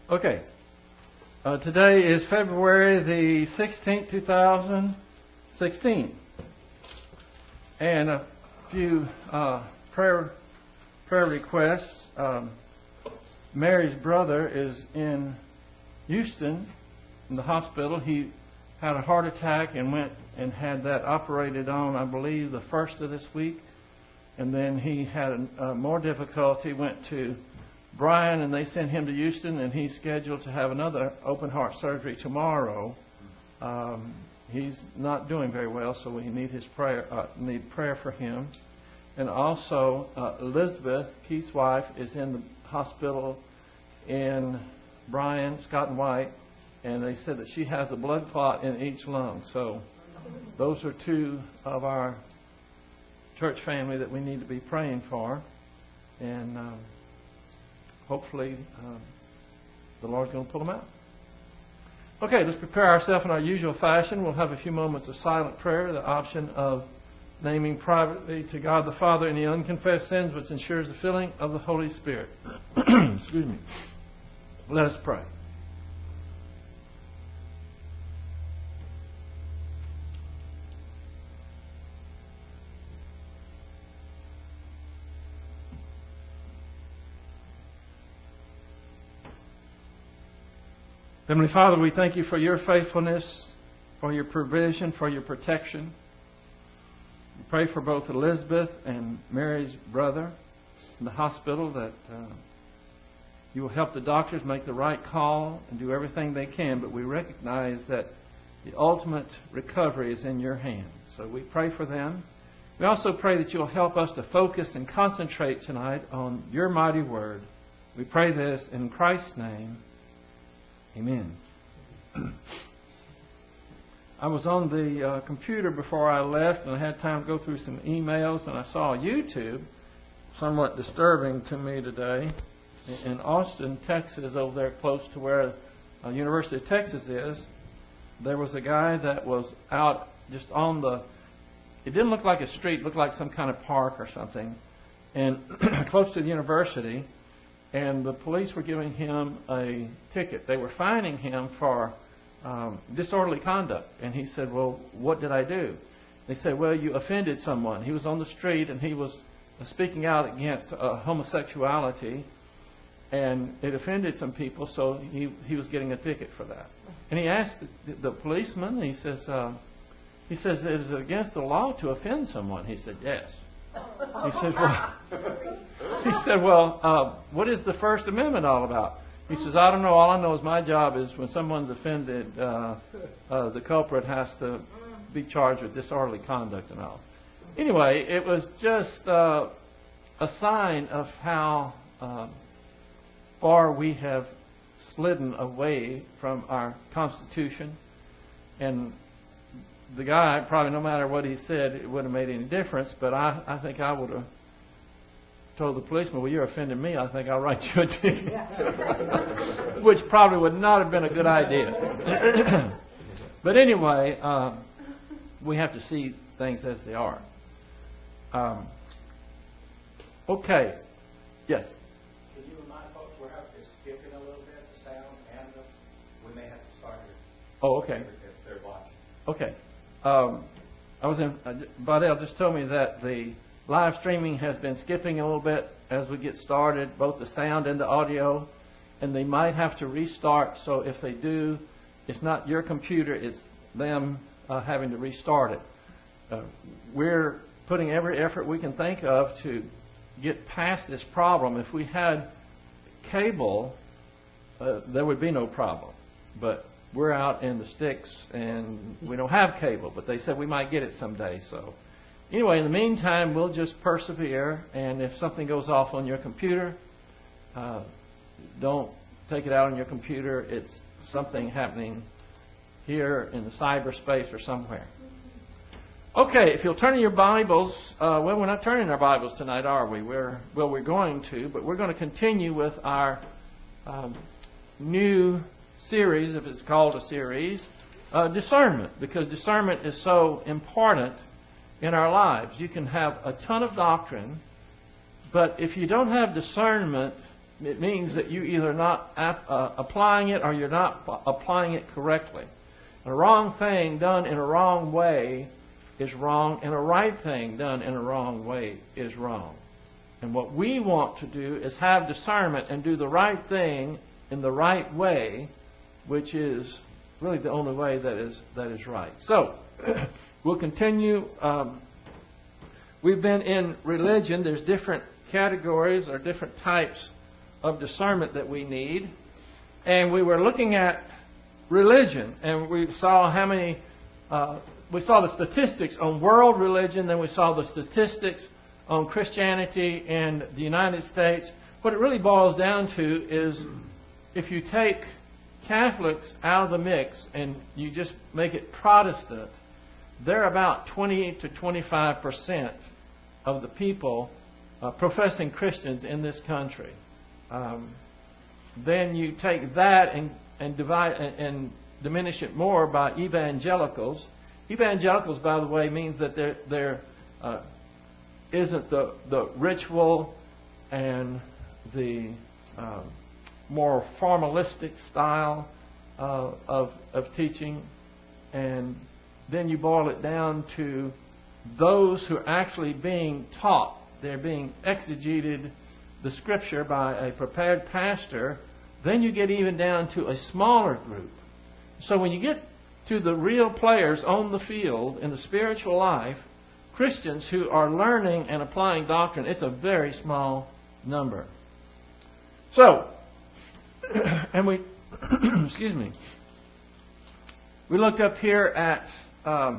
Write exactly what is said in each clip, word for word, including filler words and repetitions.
Okay. Uh, today is February the sixteenth, two thousand sixteen. And a few uh, prayer prayer requests. Um, Mary's brother is in Houston in the hospital. He had a heart attack and went and had that operated on, I believe, the first of this week. And then he had uh, more difficulty, went to Bryan, and they sent him to Houston, and he's scheduled to have another open heart surgery tomorrow. Um, he's not doing very well, so we need his prayer. Uh, need prayer for him. And also, uh, Elizabeth, Keith's wife, is in the hospital in Bryan, Scott and White, and they said that she has a blood clot in each lung. So those are two of our church family that we need to be praying for, and um, hopefully um, the Lord's going to pull them out. Okay, let's prepare ourselves in our usual fashion. We'll have a few moments of silent prayer, the option of naming privately to God the Father any unconfessed sins, which ensures the filling of the Holy Spirit. Excuse me. Let us pray. Heavenly Father, we thank you for your faithfulness, for your provision, for your protection. We pray for both Elizabeth and Mary's brother in the hospital that uh, you will help the doctors make the right call and do everything they can, but we recognize that the ultimate recovery is in your hands. So we pray for them. We also pray that you'll help us to focus and concentrate tonight on your mighty word. We pray this in Christ's name. Amen. I was on the uh, computer before I left, and I had time to go through some emails, and I saw YouTube, somewhat disturbing to me today. In Austin, Texas, over there close to where uh, University of Texas is, there was a guy that was out just on the, it didn't look like a street, it looked like some kind of park or something, and close to the university. And the police were giving him a ticket. They were fining him for um, disorderly conduct. And he said, well, what did I do? They said, well, you offended someone. He was on the street and he was speaking out against uh, homosexuality. And it offended some people, so he, he was getting a ticket for that. And he asked the, the policeman, he says, uh, he says, is it against the law to offend someone? He said, yes. He said, well, he said, well, uh, what is the First Amendment all about? He says, I don't know. All I know is my job is when someone's offended, uh, uh, the culprit has to be charged with disorderly conduct and all. Anyway, it was just uh, a sign of how uh, far we have slidden away from our Constitution. And the guy, probably no matter what he said, it wouldn't have made any difference, but I, I think I would have told the policeman, well, you're offending me, I think I'll write you a ticket. Which probably would not have been a good idea. But anyway, uh, we have to see things as they are. Um, okay. Yes? Could you remind folks we're out there skipping a little bit, the sound, and the, we may have to start here. Oh, okay. If they're watching. Okay. Um, I was in, uh, Badell just told me that the live streaming has been skipping a little bit as we get started, both the sound and the audio, and they might have to restart. So if they do, it's not your computer, it's them uh, having to restart it. Uh, we're putting every effort we can think of to get past this problem. If we had cable, uh, there would be no problem. But we're out in the sticks and we don't have cable, but they said we might get it someday. So anyway, in the meantime, we'll just persevere, and if something goes off on your computer, uh, don't take it out on your computer. It's something happening here in the cyberspace or somewhere. Okay, if you'll turn in your Bibles, uh, well, we're not turning our Bibles tonight, are we? We're well, we're going to, but we're going to continue with our um, new series, if it's called a series, uh, discernment, because discernment is so important in our lives. You can have a ton of doctrine, but if you don't have discernment, It means that you're either not ap- uh, applying it or you're not p- applying it correctly. A wrong thing done in a wrong way is wrong, and a right thing done in a wrong way is wrong. And what we want to do is have discernment and do the right thing in the right way, which is really the only way that is that is right. So, we'll continue. Um, we've been in religion. There's different categories or different types of discernment that we need. And we were looking at religion, and we saw how many... Uh, we saw the statistics on world religion, then we saw the statistics on Christianity in the United States. What it really boils down to is if you take Catholics out of the mix and you just make it Protestant, they're about twenty to twenty-five percent of the people uh, professing Christians in this country. Um, then you take that and, and divide and, and diminish it more by evangelicals. Evangelicals, by the way, means that there there uh, isn't the the ritual and the uh, more formalistic style uh, of of teaching, and then you boil it down to those who are actually being taught. They're being exegeted the Scripture by a prepared pastor. Then you get even down to a smaller group. So when you get to the real players on the field in the spiritual life, Christians who are learning and applying doctrine, it's a very small number. So, and we, excuse me, we looked up here at, um,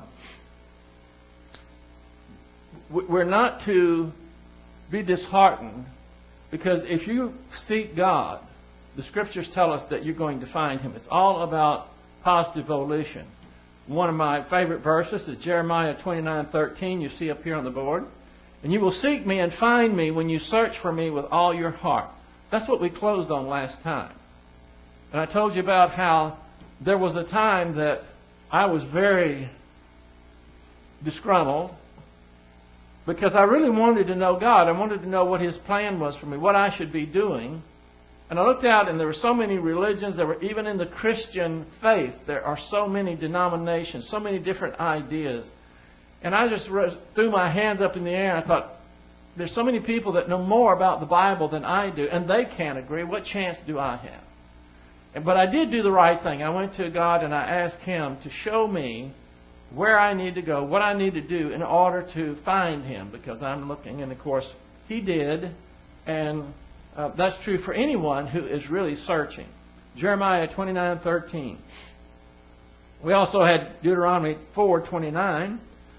we're not to be disheartened, because if you seek God, the Scriptures tell us that you're going to find Him. It's all about positive volition. One of my favorite verses is Jeremiah twenty-nine thirteen. You see up here on the board. And you will seek me and find me when you search for me with all your heart. That's what we closed on last time. And I told you about how there was a time that I was very disgruntled because I really wanted to know God. I wanted to know what His plan was for me, what I should be doing. And I looked out, and there were so many religions. There were, even in the Christian faith, there are so many denominations, so many different ideas. And I just threw my hands up in the air, and I thought, there's so many people that know more about the Bible than I do, and they can't agree. What chance do I have? But I did do the right thing. I went to God, and I asked Him to show me where I need to go, what I need to do in order to find Him, because I'm looking. And, of course, He did, and Uh, that's true for anyone who is really searching. Jeremiah twenty-nine thirteen. We also had Deuteronomy four twenty-nine.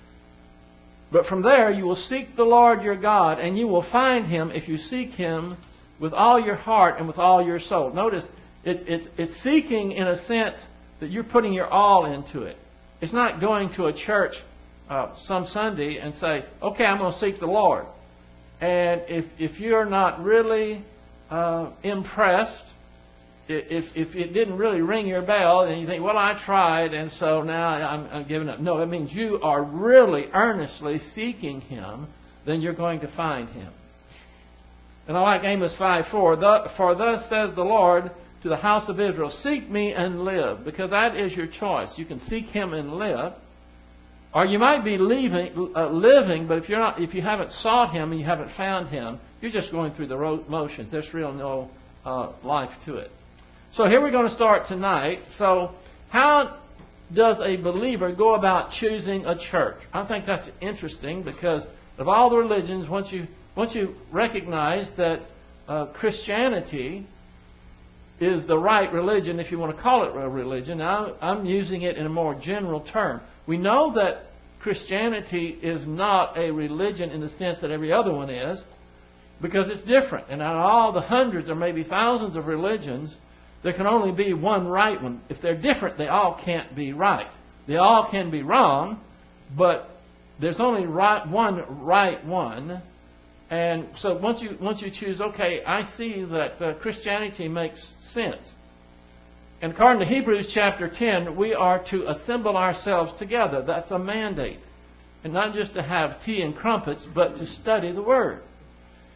But from there you will seek the Lord your God, and you will find Him if you seek Him with all your heart and with all your soul. Notice, it, it, it's seeking in a sense that you're putting your all into it. It's not going to a church uh, some Sunday and say, okay, I'm going to seek the Lord. And if if you're not really uh, impressed, if if it didn't really ring your bell, and you think, well, I tried, and so now I'm, I'm giving up. No, it means you are really earnestly seeking Him, then you're going to find Him. And I like Amos five four. For thus says the Lord to the house of Israel, seek me and live, because that is your choice. You can seek Him and live. Or you might be leaving, uh, living, but if you're not, if you haven't sought Him and you haven't found Him, you're just going through the ro- motions. There's real no uh, life to it. So here we're going to start tonight. So how does a believer go about choosing a church? I think that's interesting, because of all the religions, once you once you recognize that uh, Christianity is the right religion, if you want to call it a religion. Now, I'm using it in a more general term. We know that Christianity is not a religion in the sense that every other one is, because it's different. And out of all the hundreds or maybe thousands of religions, there can only be one right one. If they're different, they all can't be right. They all can be wrong, but there's only right, one right one. And so once you once you choose, okay, I see that uh, Christianity makes sense. And according to Hebrews chapter ten, we are to assemble ourselves together. That's a mandate. And not just to have tea and crumpets, but to study the Word.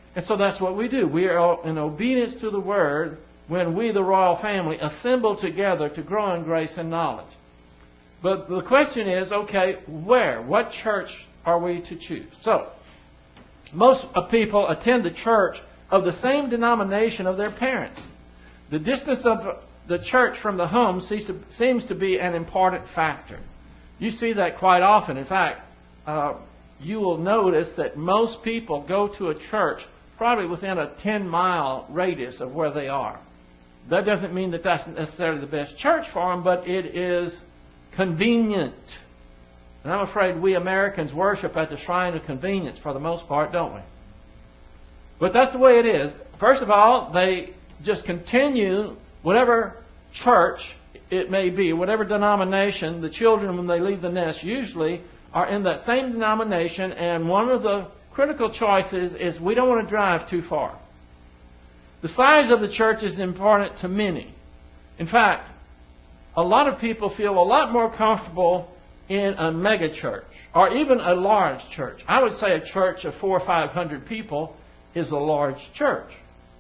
And so that's what we do. We are in obedience to the Word when we, the royal family, assemble together to grow in grace and knowledge. But the question is, okay, where? What church are we to choose? So, most people attend the church of the same denomination of their parents. The distance of the church from the home seems to, seems to be an important factor. You see that quite often. In fact, uh, you will notice that most people go to a church probably within a ten-mile radius of where they are. That doesn't mean that that's necessarily the best church for them, but it is convenient. And I'm afraid we Americans worship at the shrine of convenience for the most part, don't we? But that's the way it is. First of all, they just continue whatever church it may be, whatever denomination. The children, when they leave the nest, usually are in that same denomination, and one of the critical choices is we don't want to drive too far. The size of the church is important to many. In fact, a lot of people feel a lot more comfortable in a mega church or even a large church. I would say a church of four or five hundred people is a large church.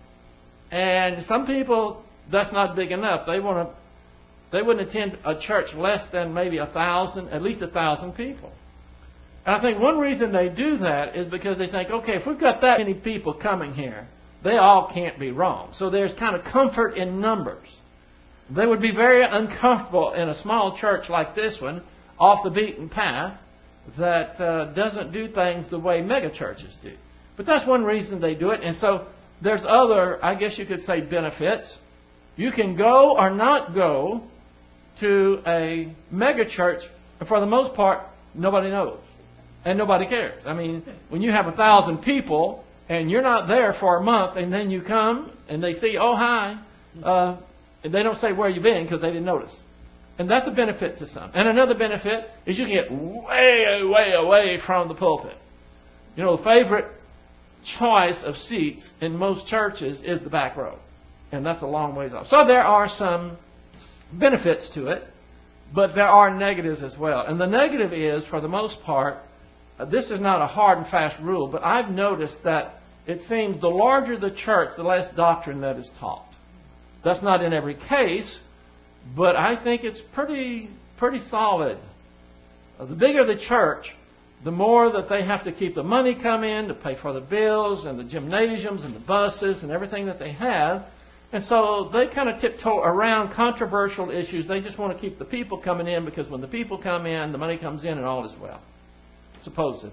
And some people, that's not big enough. They want to, they wouldn't attend a church less than maybe a thousand, at least a thousand people. And I think one reason they do that is because they think, okay, if we've got that many people coming here, they all can't be wrong. So there's kind of comfort in numbers. They would be very uncomfortable in a small church like this one, off the beaten path, that uh, doesn't do things the way mega churches do. But that's one reason they do it. And so there's other, I guess you could say, benefits. You can go or not go to a mega church, and for the most part, nobody knows. And nobody cares. I mean, when you have a thousand people, and you're not there for a month, and then you come, and they see, oh, hi, uh, and they don't say where you've been because they didn't notice. And that's a benefit to some. And another benefit is you can get way, way away from the pulpit. You know, the favorite choice of seats in most churches is the back row. And that's a long ways off. So there are some benefits to it, but there are negatives as well. And the negative is, for the most part, uh, this is not a hard and fast rule, but I've noticed that it seems the larger the church, the less doctrine that is taught. That's not in every case, but I think it's pretty pretty solid. Uh, the bigger the church, the more that they have to keep the money come in to pay for the bills and the gymnasiums and the buses and everything that they have. And so they kind of tiptoe around controversial issues. They just want to keep the people coming in, because when the people come in, the money comes in and all is well. Supposedly.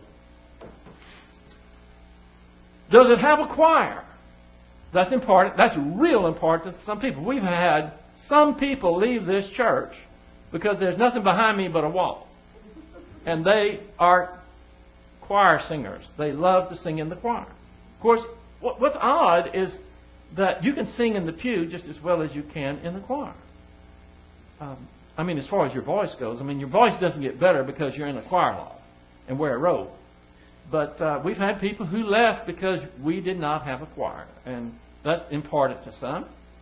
Does it have a choir? That's important. That's real important to some people. We've had some people leave this church because there's nothing behind me but a wall. And they are choir singers. They love to sing in the choir. Of course, what's odd is that you can sing in the pew just as well as you can in the choir. Um, I mean, as far as your voice goes, I mean, your voice doesn't get better because you're in the choir loft and wear a robe. But uh, we've had people who left because we did not have a choir. And that's important to some.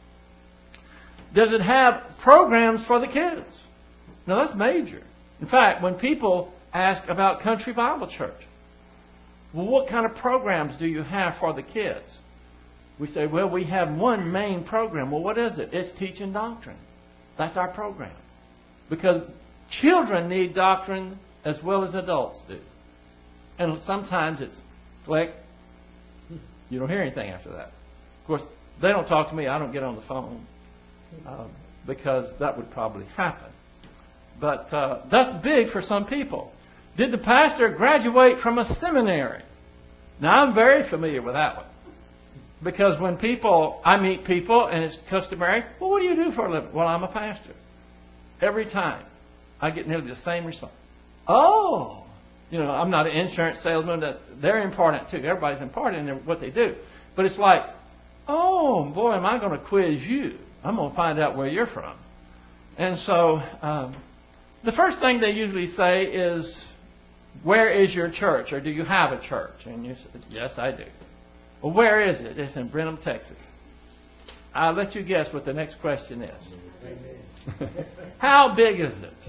Does it have programs for the kids? Now, that's major. In fact, when people ask about Country Bible Church, well, what kind of programs do you have for the kids? We say, well, we have one main program. Well, what is it? It's teaching doctrine. That's our program. Because children need doctrine as well as adults do. And sometimes it's click. You don't hear anything after that. Of course, they don't talk to me. I don't get on the phone. Um, because that would probably happen. But uh, that's big for some people. Did the pastor graduate from a seminary? Now, I'm very familiar with that one. Because when people, I meet people and it's customary, well, what do you do for a living? Well, I'm a pastor. Every time I get nearly the same response. Oh, you know, I'm not an insurance salesman. That they're important too. Everybody's important in what they do. But it's like, oh, boy, am I going to quiz you. I'm going to find out where you're from. And so um, the first thing they usually say is, where is your church? Or do you have a church? And you say, yes, I do. Well, where is it? It's in Brenham, Texas. I'll let you guess what the next question is. How big is it?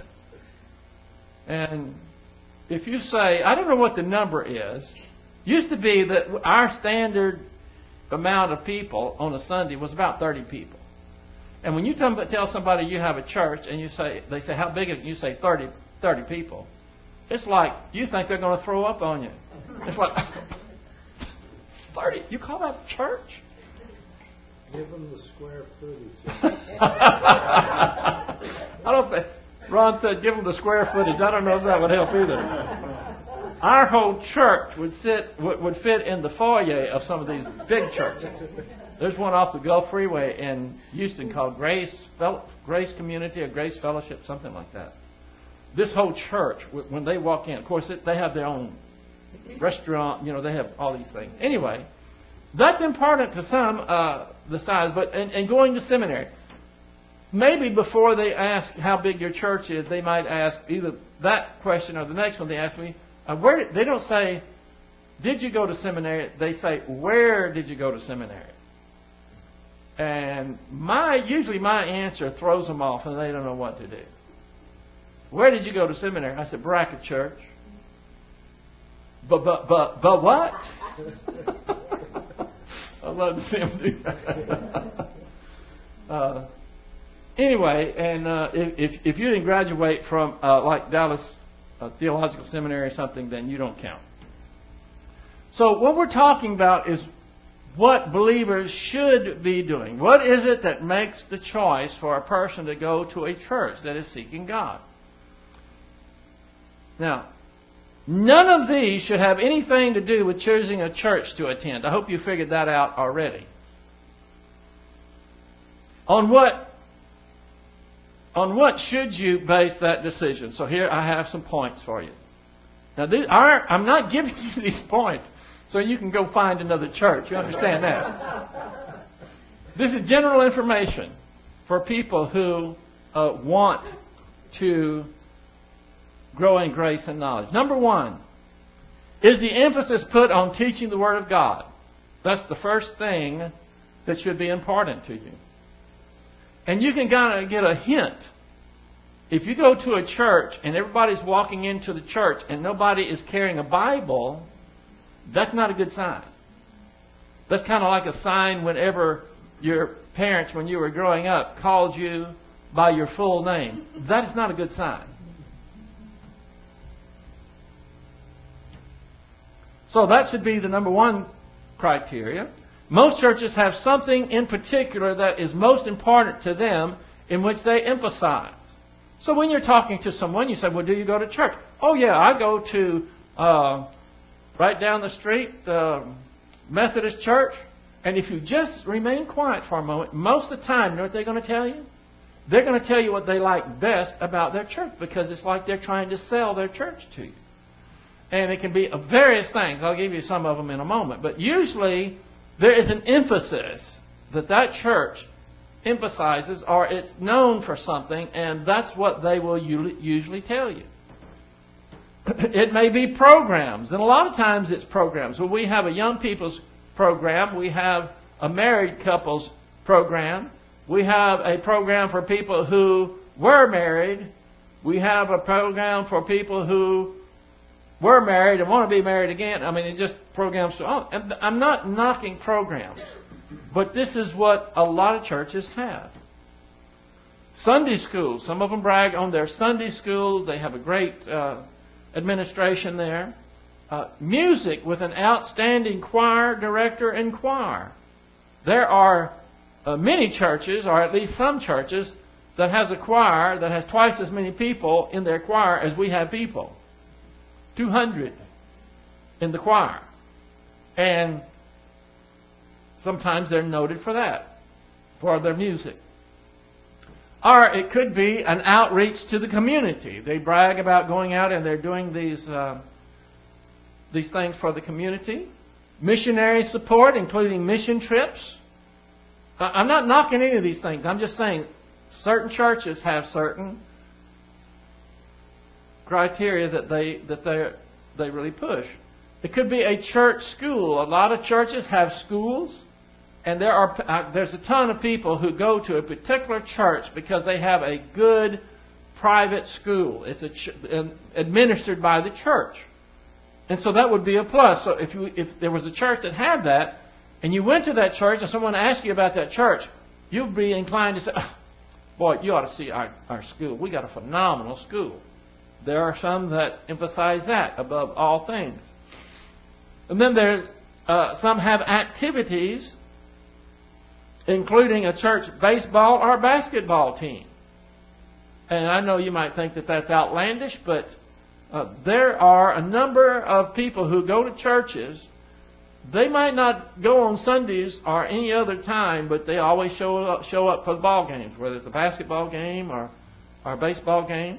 And if you say, I don't know what the number is. Used to be that our standard amount of people on a Sunday was about thirty people. And when you tell somebody you have a church and you say, they say, how big is it? And you say thirty, thirty people. It's like you think they're going to throw up on you. It's like, thirty? You call that a church? Give them the square footage. I don't think, Ron said give them the square footage. I don't know if that would help either. Our whole church would sit would, would fit in the foyer of some of these big churches. There's one off the Gulf Freeway in Houston called Grace Grace Community or Grace Fellowship, something like that. This whole church, when they walk in, of course, it, they have their own restaurant. You know, they have all these things. Anyway, that's important to some, uh, the size. But and, and going to seminary, maybe before they ask how big your church is, they might ask either that question or the next one. They ask me, uh, where did, they don't say, did you go to seminary? They say, where did you go to seminary? And my usually my answer throws them off, and they don't know what to do. Where did you go to seminary? I said, Bracket Church. But but but but what? I love to see them do that. uh, anyway, and uh, if if you didn't graduate from uh, like Dallas uh, Theological Seminary or something, then you don't count. So what we're talking about is what believers should be doing. What is it that makes the choice for a person to go to a church that is seeking God? Now, none of these should have anything to do with choosing a church to attend. I hope you figured that out already. On what, on what should you base that decision? So here I have some points for you. Now, these are, I'm not giving you these points so you can go find another church. You understand that? This is general information for people who uh, want to grow in grace and knowledge. Number one, is the emphasis put on teaching the Word of God? That's the first thing that should be important to you. And you can kind of get a hint. If you go to a church and everybody's walking into the church and nobody is carrying a Bible, that's not a good sign. That's kind of like a sign whenever your parents, when you were growing up, called you by your full name. That is not a good sign. So that should be the number one criteria. Most churches have something in particular that is most important to them in which they emphasize. So when you're talking to someone, you say, well, do you go to church? Oh, yeah, I go to uh, right down the street, uh, Methodist Church. And if you just remain quiet for a moment, most of the time, you know what they're going to tell you? They're going to tell you what they like best about their church because it's like they're trying to sell their church to you. And it can be various things. I'll give you some of them in a moment. But usually there is an emphasis that that church emphasizes, or it's known for something, and that's what they will usually tell you. It may be programs, and a lot of times it's programs. Well, we have a young people's program. We have a married couples program. We have a program for people who were married. We have a program for people who were married and want to be married again. I mean, it's just programs. And I'm not knocking programs, but this is what a lot of churches have. Sunday schools. Some of them brag on their Sunday schools. They have a great uh, administration there. Uh, music with an outstanding choir director and choir. There are uh, many churches, or at least some churches, that has a choir that has twice as many people in their choir as we have people. two hundred in the choir. And sometimes they're noted for that, for their music. Or it could be an outreach to the community. They brag about going out and they're doing these uh, these things for the community. Missionary support, including mission trips. I'm not knocking any of these things. I'm just saying certain churches have certain criteria that they that they they really push. It could be a church school. A lot of churches have schools, and there are uh, there's a ton of people who go to a particular church because they have a good private school. It's a ch- administered by the church, and so that would be a plus. So if you if there was a church that had that, and you went to that church and someone asked you about that church, you'd be inclined to say, oh, boy, you ought to see our, our school. We got a phenomenal school. There are some that emphasize that above all things. And then there's uh, some have activities, including a church baseball or basketball team. And I know you might think that that's outlandish, but uh, there are a number of people who go to churches. They might not go on Sundays or any other time, but they always show up, show up for the ball games, whether it's a basketball game or, or a baseball game.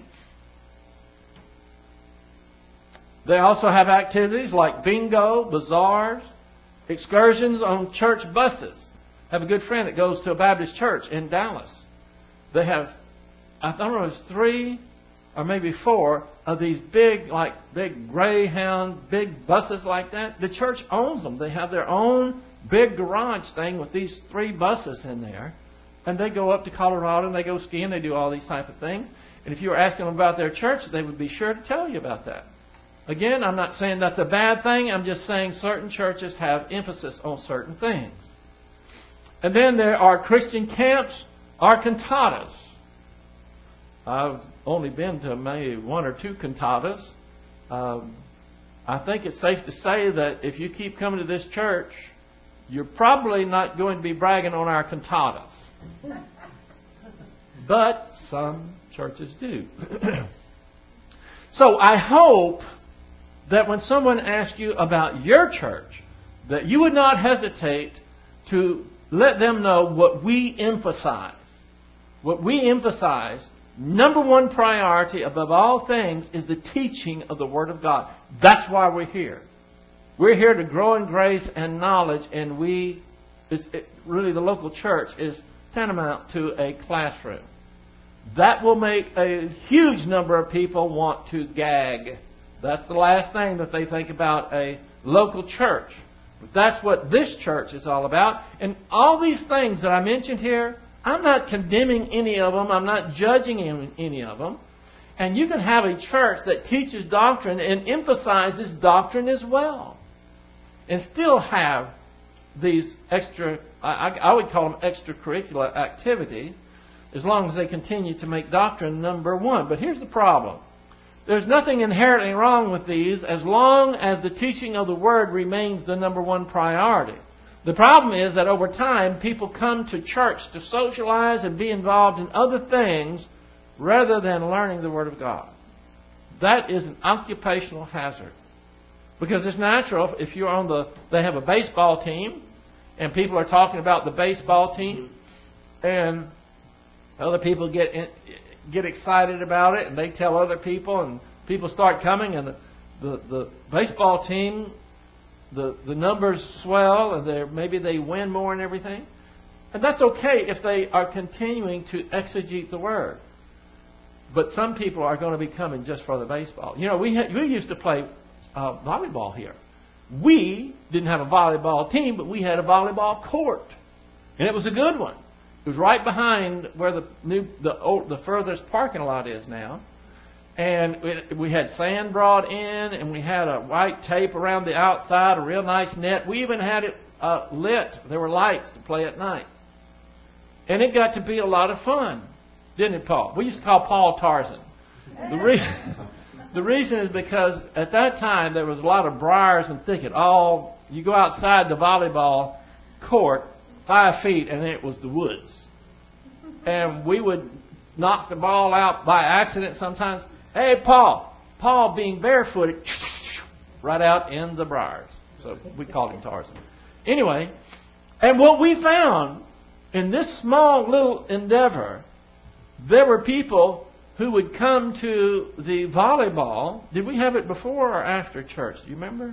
They also have activities like bingo, bazaars, excursions on church buses. I have a good friend that goes to a Baptist church in Dallas. They have, I don't know, it's three or maybe four of these big, like big Greyhound, big buses like that. The church owns them. They have their own big garage thing with these three buses in there. And they go up to Colorado and they go skiing. They do all these type of things. And if you were asking them about their church, they would be sure to tell you about that. Again, I'm not saying that's a bad thing. I'm just saying certain churches have emphasis on certain things. And then there are Christian camps or cantatas. I've only been to maybe one or two cantatas. Um, I think it's safe to say that if you keep coming to this church, you're probably not going to be bragging on our cantatas. But some churches do. So I hope that when someone asks you about your church, that you would not hesitate to let them know what we emphasize. What we emphasize, number one priority above all things, is the teaching of the Word of God. That's why we're here. We're here to grow in grace and knowledge, and we, it's, it, really the local church is tantamount to a classroom. That will make a huge number of people want to gag. That's the last thing that they think about a local church. But that's what this church is all about. And all these things that I mentioned here, I'm not condemning any of them. I'm not judging any of them. And you can have a church that teaches doctrine and emphasizes doctrine as well. And still have these extra, I, I would call them extracurricular activities, as long as they continue to make doctrine number one. But here's the problem. There's nothing inherently wrong with these as long as the teaching of the Word remains the number one priority. The problem is that over time, people come to church to socialize and be involved in other things rather than learning the Word of God. That is an occupational hazard. Because it's natural if you're on the, they have a baseball team and people are talking about the baseball team and other people get in, get excited about it, and they tell other people, and people start coming, and the the, the baseball team, the the numbers swell, and they maybe they win more and everything, and that's okay if they are continuing to exegete the Word. But some people are going to be coming just for the baseball. You know, we had, we used to play uh, volleyball here. We didn't have a volleyball team, but we had a volleyball court, and it was a good one. It was right behind where the new, the old, the furthest parking lot is now. And it, we had sand brought in, and we had a white tape around the outside, a real nice net. We even had it uh, lit. There were lights to play at night. And it got to be a lot of fun, didn't it, Paul? We used to call Paul Tarzan. The, re- the reason is because at that time there was a lot of briars and thicket. All you go outside the volleyball court, five feet, and it was the woods. And we would knock the ball out by accident sometimes. Hey, Paul. Paul being barefooted, right out in the briars. So we called him Tarzan. Anyway, and what we found in this small little endeavor, there were people who would come to the volleyball. Did we have it before or after church? Do you remember?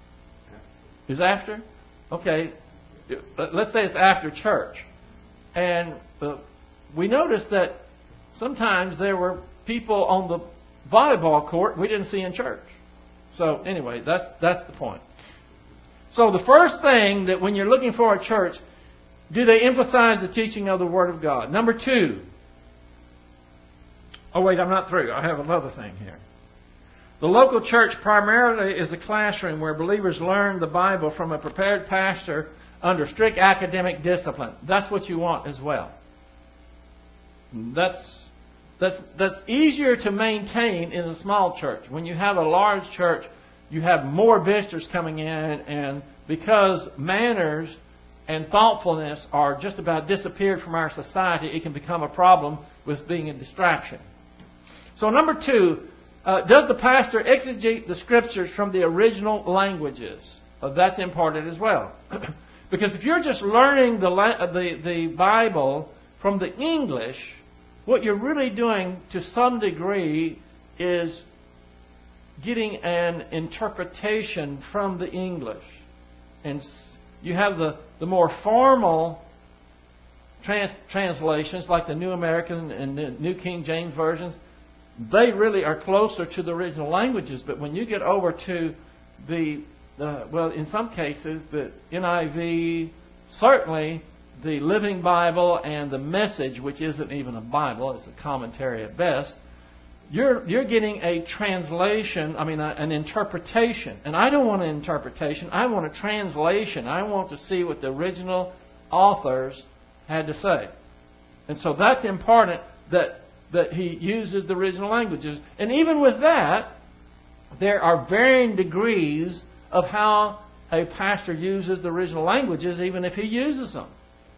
It was after? Okay. Let's say it's after church. And uh, we noticed that sometimes there were people on the volleyball court we didn't see in church. So anyway, that's that's the point. So the first thing that when you're looking for a church, do they emphasize the teaching of the Word of God? Number two. Oh wait, I'm not through. I have another thing here. The local church primarily is a classroom where believers learn the Bible from a prepared pastor under strict academic discipline. That's what you want as well. That's that's that's easier to maintain in a small church. When you have a large church, you have more visitors coming in, and because manners and thoughtfulness are just about disappeared from our society, it can become a problem with being a distraction. So number two, uh, does the pastor exegete the Scriptures from the original languages? Uh, that's important as well. Because if you're just learning the, the, the Bible from the English, what you're really doing to some degree is getting an interpretation from the English. And you have the, the more formal trans, translations like the New American and the New King James versions. They really are closer to the original languages. But when you get over to the, the well, in some cases, the N I V, certainly the Living Bible and the Message, which isn't even a Bible, it's a commentary at best, You're you're getting a translation, I mean, a, an interpretation. And I don't want an interpretation. I want a translation. I want to see what the original authors had to say. And so that's important that, that he uses the original languages. And even with that, there are varying degrees of how a pastor uses the original languages, even if he uses them.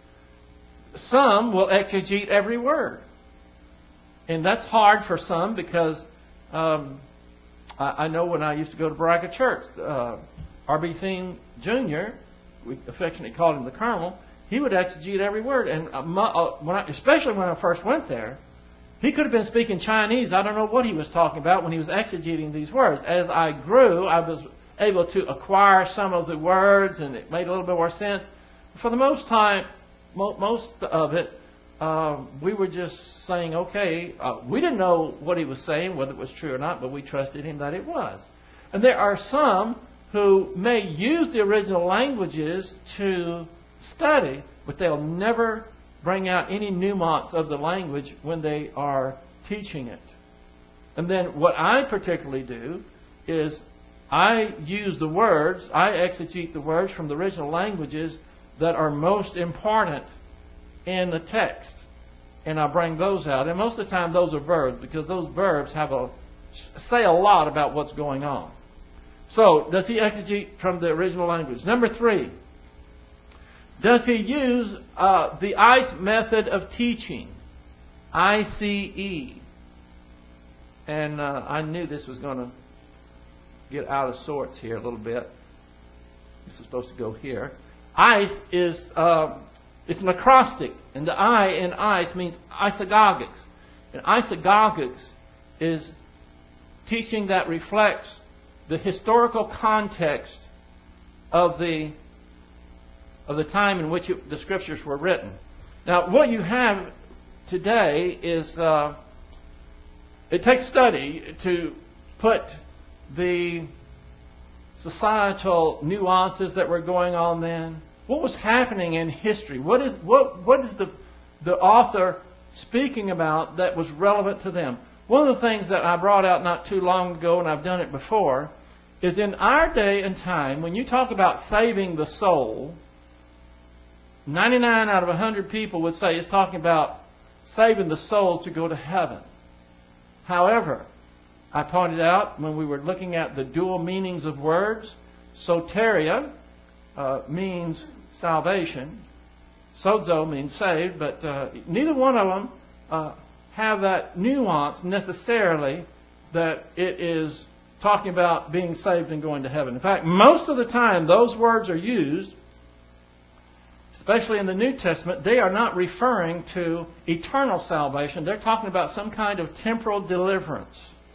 Some will exegete every word. And that's hard for some because um, I, I know when I used to go to Braga Church, uh, R B Thien Junior, we affectionately called him the Colonel, he would exegete every word. And my, uh, when I, especially when I first went there, he could have been speaking Chinese. I don't know what he was talking about when he was exegeting these words. As I grew, I was able to acquire some of the words, and it made a little bit more sense. For the most time, mo- most of it, Uh, we were just saying, okay, uh, we didn't know what he was saying, whether it was true or not, but we trusted him that it was. And there are some who may use the original languages to study, but they'll never bring out any nuance of the language when they are teaching it. And then what I particularly do is I use the words, I exegete the words from the original languages that are most important in the text, and I bring those out. And most of the time, those are verbs, because those verbs have a say a lot about what's going on. So, does he exegete from the original language? Number three, does he use uh, the I C E method of teaching? I C E. And uh, I knew this was going to get out of sorts here a little bit. This is supposed to go here. I C E is Uh, It's an acrostic, and the I in I C E means isagogics. And isagogics is teaching that reflects the historical context of the of the time in which it, the Scriptures were written. Now, what you have today is uh, it takes study to put the societal nuances that were going on then. What was happening in history? What is what what is the the author speaking about that was relevant to them? One of the things that I brought out not too long ago, and I've done it before, is in our day and time, when you talk about saving the soul, ninety-nine out of one hundred people would say it's talking about saving the soul to go to heaven. However, I pointed out when we were looking at the dual meanings of words, soteria uh, means salvation. Sozo means saved, but uh, neither one of them uh, have that nuance necessarily that it is talking about being saved and going to heaven. In fact, most of the time those words are used, especially in the New Testament, they are not referring to eternal salvation. They're talking about some kind of temporal deliverance.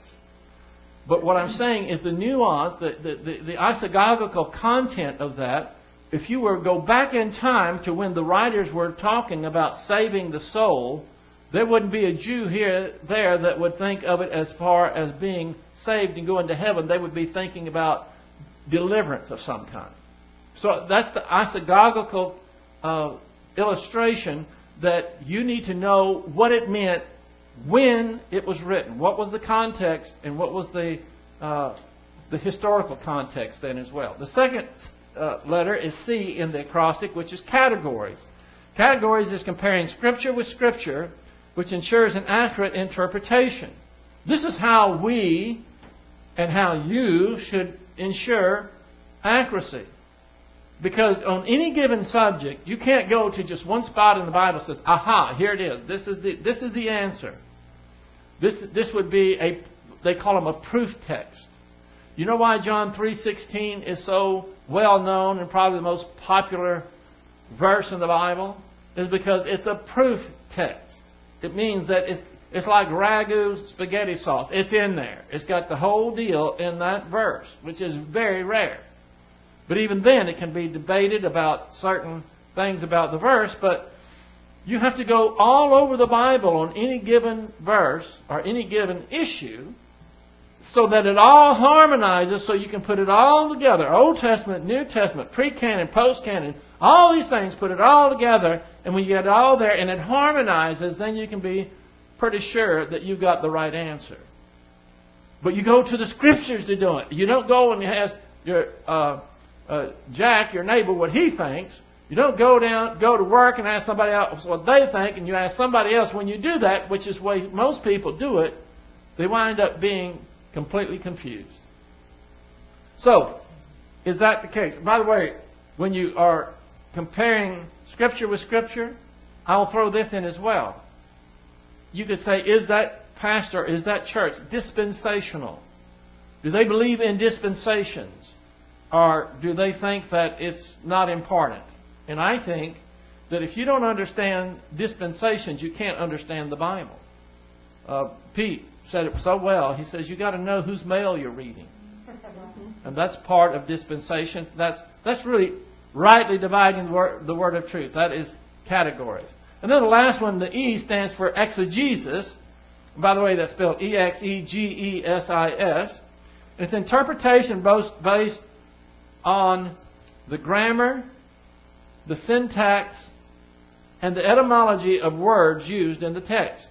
But what I'm saying is the nuance, the, the, the, the isagogical content of that, if you were to go back in time to when the writers were talking about saving the soul, there wouldn't be a Jew here there that would think of it as far as being saved and going to heaven. They would be thinking about deliverance of some kind. So that's the isagogical uh, illustration that you need to know what it meant when it was written. What was the context and what was the uh, the historical context then as well. The second uh, letter is C in the acrostic, which is categories. Categories is comparing Scripture with Scripture, which ensures an accurate interpretation. This is how we and how you should ensure accuracy. Because on any given subject, you can't go to just one spot in the Bible that says, aha, here it is. This is the, this is the answer. This, this would be a, they call them a proof text. You know why John three sixteen is so well known and probably the most popular verse in the Bible? Is because it's a proof text. It means that it's, it's like ragu spaghetti sauce. It's in there. It's got the whole deal in that verse, which is very rare. But even then, it can be debated about certain things about the verse. But you have to go all over the Bible on any given verse or any given issue so that it all harmonizes, so you can put it all together. Old Testament, New Testament, pre-canon, post-canon, all these things, put it all together. And when you get it all there and it harmonizes, then you can be pretty sure that you've got the right answer. But you go to the Scriptures to do it. You don't go and ask your... Uh, Uh, Jack, your neighbor, what he thinks. You don't go down, go to work and ask somebody else what they think, and you ask somebody else. When you do that, which is the way most people do it, they wind up being completely confused. So, is that the case? By the way, when you are comparing Scripture with Scripture, I'll throw this in as well. You could say, is that pastor, is that church dispensational? Do they believe in dispensations? Or do they think that it's not important? And I think that if you don't understand dispensations, you can't understand the Bible. Uh, Pete said it so well. He says, you got to know whose mail you're reading. And that's part of dispensation. That's that's really rightly dividing the word, the word of truth. That is categories. And then the last one, the E, stands for exegesis. By the way, that's spelled E X E G E S I S. It's interpretation based on the grammar, the syntax, and the etymology of words used in the text.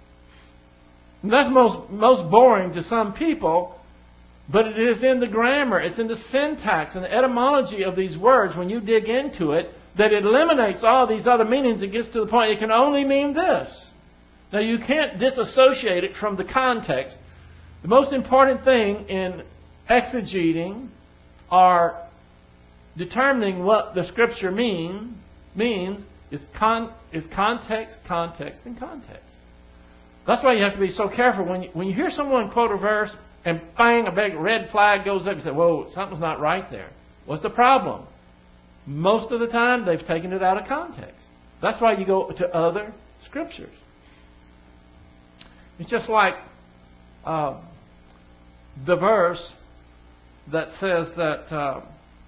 And that's most most boring to some people, but it is in the grammar, it's in the syntax and the etymology of these words, when you dig into it, that it eliminates all these other meanings. It gets to the point it can only mean this. Now you can't disassociate it from the context. The most important thing in exegeting or determining what the Scripture mean, means is, con, is context, context, and context. That's why you have to be so careful. When you, when you hear someone quote a verse and bang, a big red flag goes up, you say, whoa, something's not right there. What's the problem? Most of the time, they've taken it out of context. That's why you go to other Scriptures. It's just like uh, the verse that says that uh,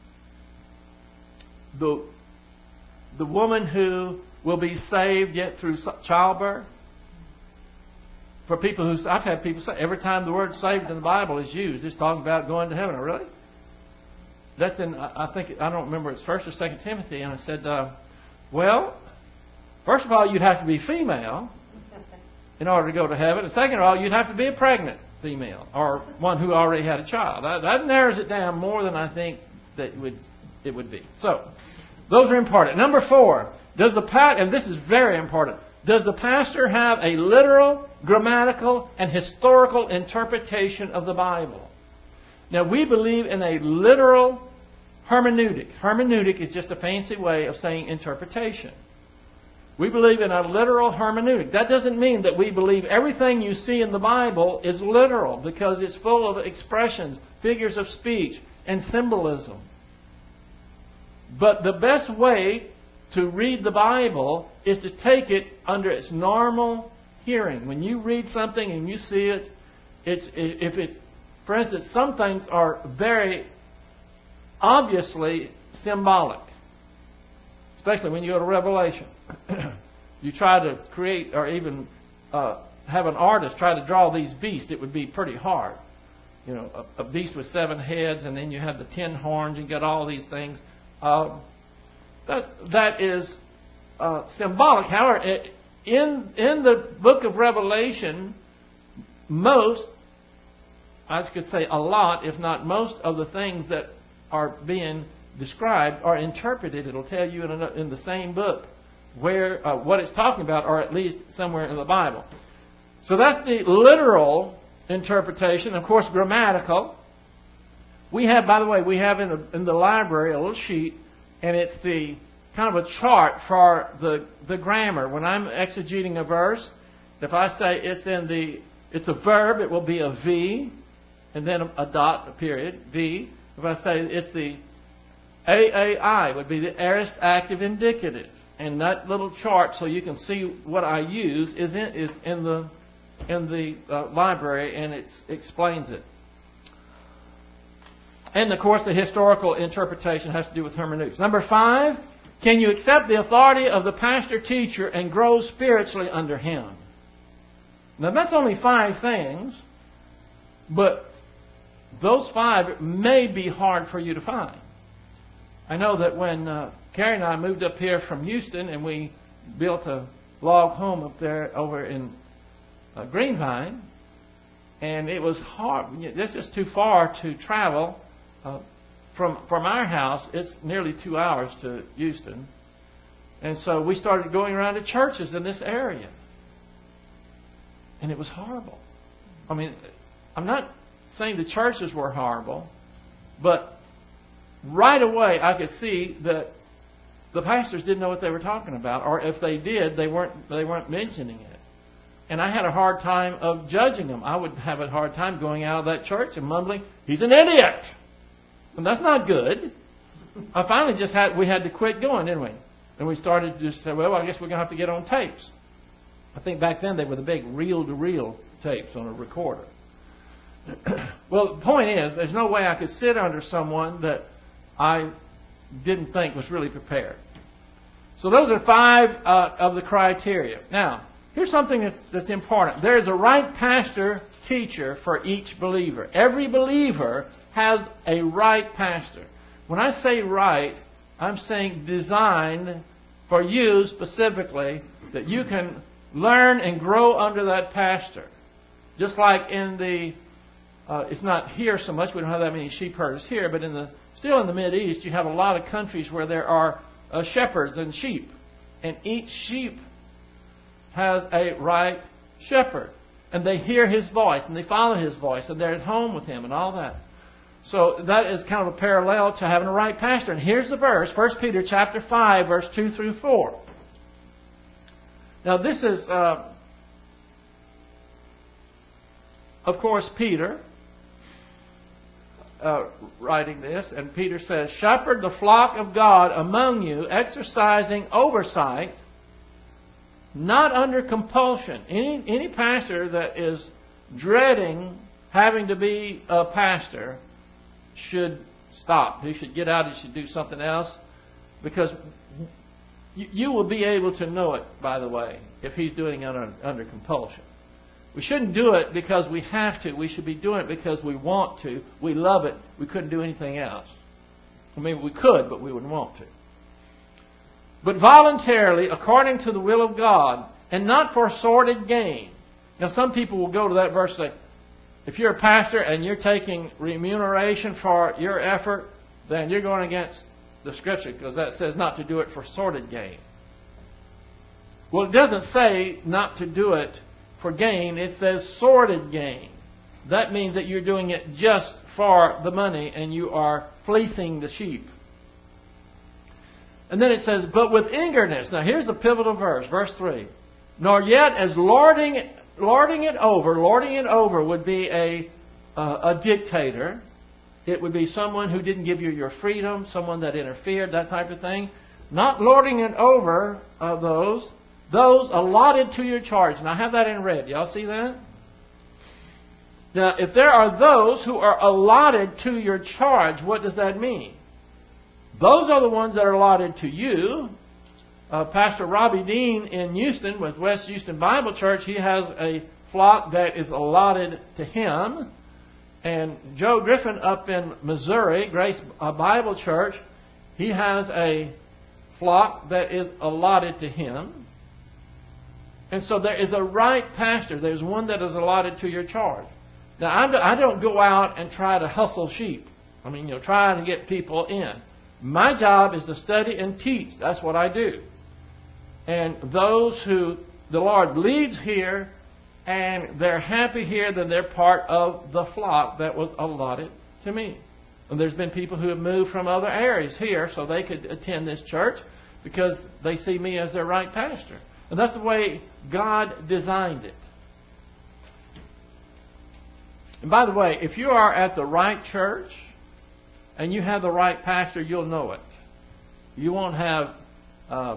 the the woman who will be saved yet through childbirth. For people who, I've had people say, every time the word saved in the Bible is used, it's talking about going to heaven. Really? That's in, I think, I don't remember, it's First or Second Timothy, and I said, uh, well, first of all, you'd have to be female in order to go to heaven. And second of all, you'd have to be a pregnant female or one who already had a child. That, that narrows it down more than I think that it would, it would be. So, those are important. Number four, does the pa- and this is very important, does the pastor have a literal, grammatical, and historical interpretation of the Bible? Now, we believe in a literal hermeneutic. Hermeneutic is just a fancy way of saying interpretation. We believe in a literal hermeneutic. That doesn't mean that we believe everything you see in the Bible is literal, because it's full of expressions, figures of speech, and symbolism. But the best way to read the Bible is to take it under its normal hearing. When you read something and you see it, it's if it's, for instance, some things are very obviously symbolic, especially when you go to Revelation. You try to create or even uh, have an artist try to draw these beasts, it would be pretty hard. You know, a, a beast with seven heads, and then you have the ten horns. You get all these things. Uh, that that is uh, symbolic. However, it, in in the book of Revelation, most, I could say a lot, if not most, of the things that are being described or interpreted. It'll tell you in, a, in the same book where uh, what it's talking about, or at least somewhere in the Bible. So that's the literal interpretation. Of course, grammatical. We have, by the way, we have in the, in the library a little sheet, and it's the kind of a chart for the the grammar. When I'm exegeting a verse, if I say it's in the it's a verb, it will be a V, and then a, a dot, a period, V. If I say it's the A A I, would be the aorist active indicative. And that little chart, so you can see what I use, is in is in the in the uh, library, and it explains it. And of course, the historical interpretation has to do with hermeneutics. Number five, can you accept the authority of the pastor teacher and grow spiritually under him? Now that's only five things, but those five may be hard for you to find. I know that when uh, Carrie and I moved up here from Houston, and we built a log home up there over in uh, Greenvine, and it was hard. This is too far to travel uh, from from our house. It's nearly two hours to Houston, and so we started going around to churches in this area, and it was horrible. I mean, I'm not saying the churches were horrible, but right away I could see that the pastors didn't know what they were talking about, or if they did, they weren't they weren't mentioning it. And I had a hard time of judging them. I would have a hard time going out of that church and mumbling, "He's an idiot!" And that's not good. I finally just had we had to quit going, didn't we? And we started to just say, "Well, I guess we're going to have to get on tapes." I think back then they were the big reel-to-reel tapes on a recorder. Well, the point is, there's no way I could sit under someone that I didn't think was really prepared. So those are five uh, of the criteria. Now, here's something that's, that's important. There is a right pastor teacher for each believer. Every believer has a right pastor. When I say right, I'm saying designed for you specifically, that you can learn and grow under that pastor. Just like in the, uh, it's not here so much, we don't have that many sheep herders here, but in the still in the Mideast, you have a lot of countries where there are uh, shepherds and sheep. And each sheep has a right shepherd. And they hear his voice, and they follow his voice, and they're at home with him and all that. So that is kind of a parallel to having a right pastor. And here's the verse, First Peter chapter five, verse two through four. Now this is, uh, of course, Peter Uh, writing this, and Peter says, "Shepherd the flock of God among you, exercising oversight, not under compulsion." Any any pastor that is dreading having to be a pastor should stop. He should get out. He should do something else, because you, you will be able to know it, by the way, if he's doing it under, under compulsion. We shouldn't do it because we have to. We should be doing it because we want to. We love it. We couldn't do anything else. I mean, we could, but we wouldn't want to. But voluntarily, according to the will of God, and not for sordid gain. Now, some people will go to that verse and say, if you're a pastor and you're taking remuneration for your effort, then you're going against the Scripture, because that says not to do it for sordid gain. Well, it doesn't say not to do it for gain. It says sordid gain. That means that you're doing it just for the money and you are fleecing the sheep. And then it says, but with eagerness. Now here's the pivotal verse, verse three. Nor yet as lording, lording it over. Lording it over would be a, uh, a dictator. It would be someone who didn't give you your freedom, someone that interfered, that type of thing. Not lording it over uh, those. Those allotted to your charge. And I have that in red. Y'all see that? Now, if there are those who are allotted to your charge, what does that mean? Those are the ones that are allotted to you. Uh, Pastor Robbie Dean in Houston with West Houston Bible Church, he has a flock that is allotted to him. And Joe Griffin up in Missouri, Grace Bible Church, he has a flock that is allotted to him. And so there is a right pastor. There's one that is allotted to your charge. Now, I don't go out and try to hustle sheep. I mean, you know, try to get people in. My job is to study and teach. That's what I do. And those who the Lord leads here and they're happy here, then they're part of the flock that was allotted to me. And there's been people who have moved from other areas here so they could attend this church because they see me as their right pastor. And that's the way God designed it. And by the way, if you are at the right church and you have the right pastor, you'll know it. You won't have uh,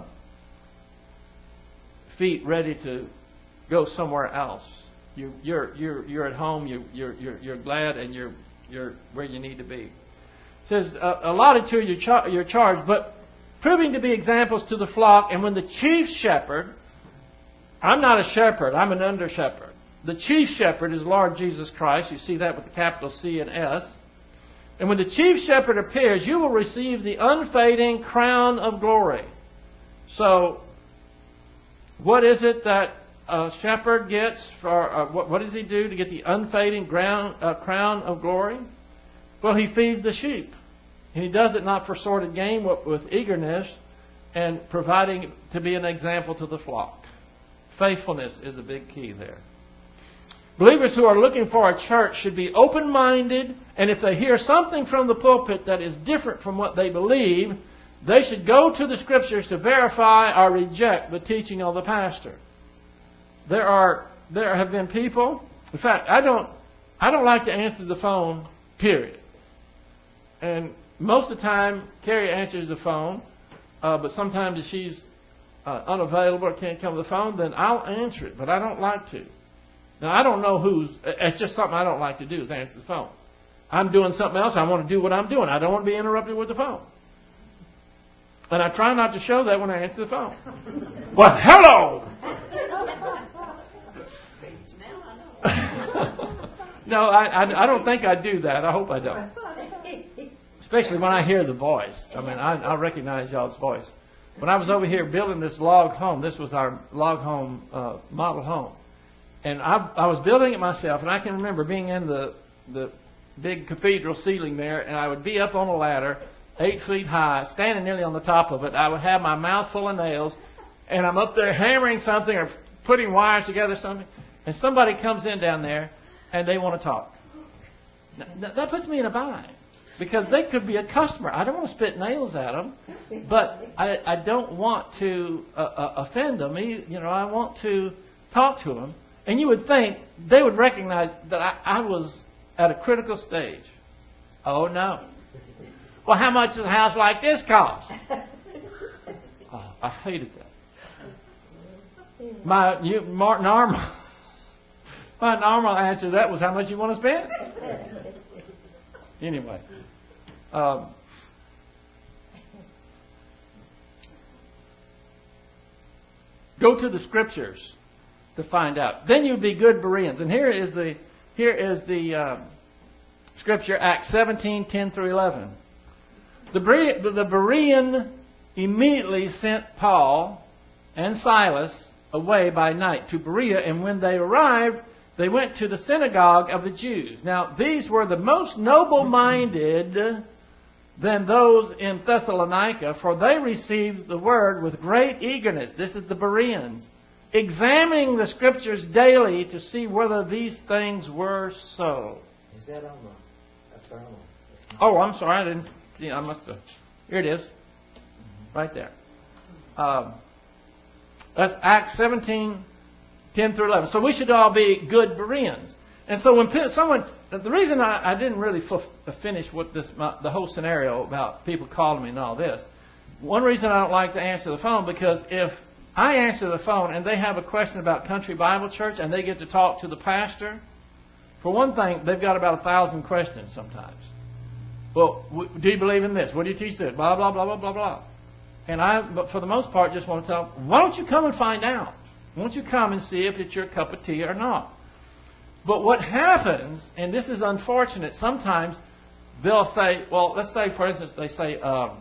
feet ready to go somewhere else. You, you're you're you're at home. You you're you're, you're glad, and you're you're where you need to be. It says uh, allotted to your char- your charge, but proving to be examples to the flock. And when the chief shepherd, I'm not a shepherd. I'm an under shepherd. The chief shepherd is Lord Jesus Christ. You see that with the capital C and S. And when the chief shepherd appears, you will receive the unfading crown of glory. So, what is it that a shepherd gets for? Uh, what, what does he do to get the unfading ground, uh, crown of glory? Well, he feeds the sheep, and he does it not for sordid gain, but with eagerness, and providing to be an example to the flock. Faithfulness is the big key there. Believers who are looking for a church should be open-minded, and if they hear something from the pulpit that is different from what they believe, they should go to the Scriptures to verify or reject the teaching of the pastor. There are there have been people. In fact, I don't I don't like to answer the phone. Period. And most of the time, Carrie answers the phone, uh, but sometimes if she's uh, unavailable or can't come to the phone, then I'll answer it. But I don't like to. Now, I don't know who's... It's just something I don't like to do is answer the phone. I'm doing something else. I want to do what I'm doing. I don't want to be interrupted with the phone. And I try not to show that when I answer the phone. Well, hello! No, I, I, I don't think I do that. I hope I don't. Especially when I hear the voice. I mean, I, I recognize y'all's voice. When I was over here building this log home, this was our log home, uh, model home. And I, I was building it myself, and I can remember being in the, the big cathedral ceiling there, and I would be up on a ladder, eight feet high, standing nearly on the top of it. I would have my mouth full of nails, and I'm up there hammering something or putting wires together something, and somebody comes in down there, and they want to talk. Now, that puts me in a bind, because they could be a customer. I don't want to spit nails at them, but I, I don't want to uh, uh, offend them. You know, I want to talk to them. And you would think they would recognize that I, I was at a critical stage. Oh, no. Well, how much does a house like this cost? Oh, I hated that. My you, Martin normal, my normal answer to that was, how much you want to spend? Anyway. Um, go to the Scriptures to find out. Then you'd be good Bereans. And here is the here is the uh, Scripture, Acts seventeen, ten through eleven. The Berean, the Berean immediately sent Paul and Silas away by night to Berea, and when they arrived, they went to the synagogue of the Jews. Now, these were the most noble-minded than those in Thessalonica, for they received the word with great eagerness. This is the Bereans. Examining the Scriptures daily to see whether these things were so. Is that on the... That's on the... Oh, I'm sorry. I didn't see. I must have... Here it is. Right there. Um, that's Acts seventeen, ten through eleven. So we should all be good Bereans. And so when someone... The reason I, I didn't really f- finish with this, my, the whole scenario about people calling me and all this, one reason I don't like to answer the phone, because if I answer the phone and they have a question about Country Bible Church and they get to talk to the pastor, for one thing, they've got about a thousand questions sometimes. Well, w- do you believe in this? What do you teach this? Blah, blah, blah, blah, blah, blah. And I, but for the most part, just want to tell them, why don't you come and find out? Why don't you come and see if it's your cup of tea or not? But what happens, and this is unfortunate, sometimes they'll say, well, let's say, for instance, they say, um,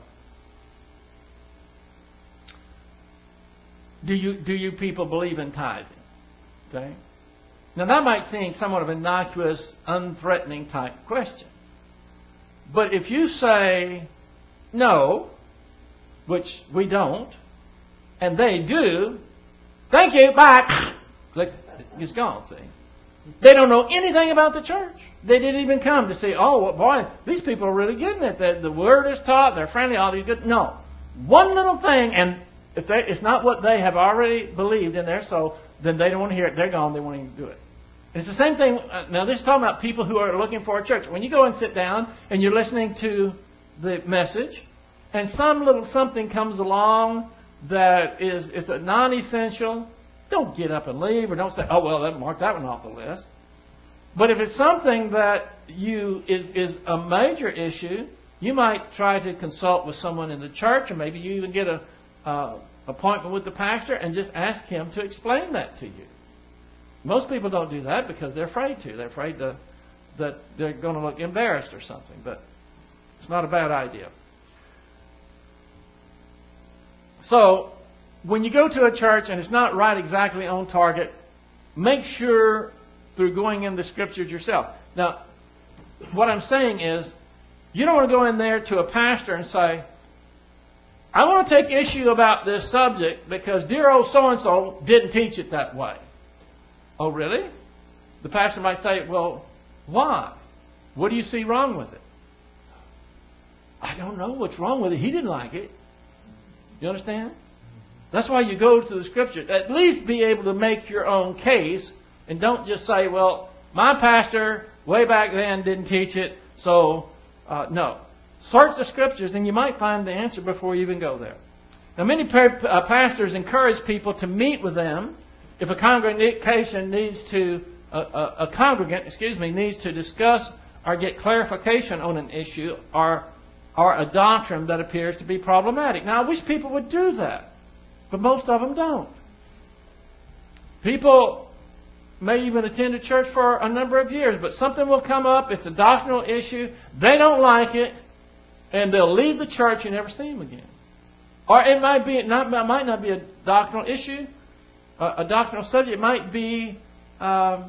Do you do you people believe in tithing? Okay. Now that might seem somewhat of an innocuous, unthreatening type question. But if you say, know, which we don't, and they do, thank you, bye. Click, it's gone, see. They don't know anything about the church. They didn't even come to see, oh, well, boy, these people are really getting it. The, the word is taught, they're friendly, all these good. No. One little thing, and if they, it's not what they have already believed in their soul, then they don't want to hear it. They're gone. They won't even do it. And it's the same thing. Now, this is talking about people who are looking for a church. When you go and sit down and you're listening to the message, and some little something comes along that is, is a non-essential, don't get up and leave, or don't say, oh, well, let mark that one off the list. But if it's something that you is, is a major issue, you might try to consult with someone in the church, or maybe you even get a uh, appointment with the pastor and just ask him to explain that to you. Most people don't do that because they're afraid to. They're afraid to, that they're going to look embarrassed or something. But it's not a bad idea. So, when you go to a church and it's not right exactly on target, make sure through going in the Scriptures yourself. Now, what I'm saying is, you don't want to go in there to a pastor and say, I want to take issue about this subject because dear old so-and-so didn't teach it that way. Oh, really? The pastor might say, well, why? What do you see wrong with it? I don't know what's wrong with it. He didn't like it. You understand? That's why you go to the Scripture. At least be able to make your own case and don't just say, well, my pastor way back then didn't teach it, so uh, no. Search the Scriptures and you might find the answer before you even go there. Now, many uh, pastors encourage people to meet with them if a congregation needs to, uh, a, a congregant, excuse me, needs to discuss or get clarification on an issue or, or a doctrine that appears to be problematic. Now, I wish people would do that, but most of them don't. People may even attend a church for a number of years, but something will come up, it's a doctrinal issue, they don't like it, and they'll leave the church and never see them again. Or it might be not, it might not be a doctrinal issue, a, a doctrinal subject. It might be um,